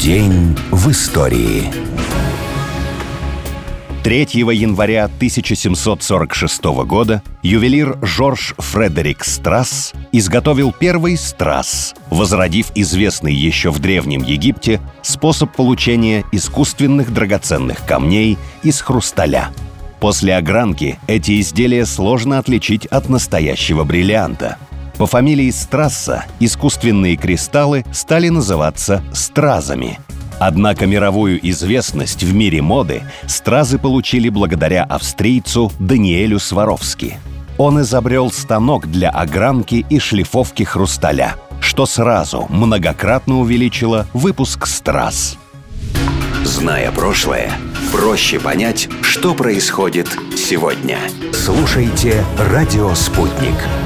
День в истории. 3 января 1746 года ювелир Жорж Фредерик Страсс изготовил первый страсс, возродив известный еще в Древнем Египте способ получения искусственных драгоценных камней из хрусталя. После огранки эти изделия сложно отличить от настоящего бриллианта. По фамилии Страсса искусственные кристаллы стали называться стразами. Однако мировую известность в мире моды стразы получили благодаря австрийцу Даниэлю Сваровски. Он изобрел станок для огранки и шлифовки хрусталя, что сразу многократно увеличило выпуск страз. Зная прошлое, проще понять, что происходит сегодня. Слушайте «Радио Спутник».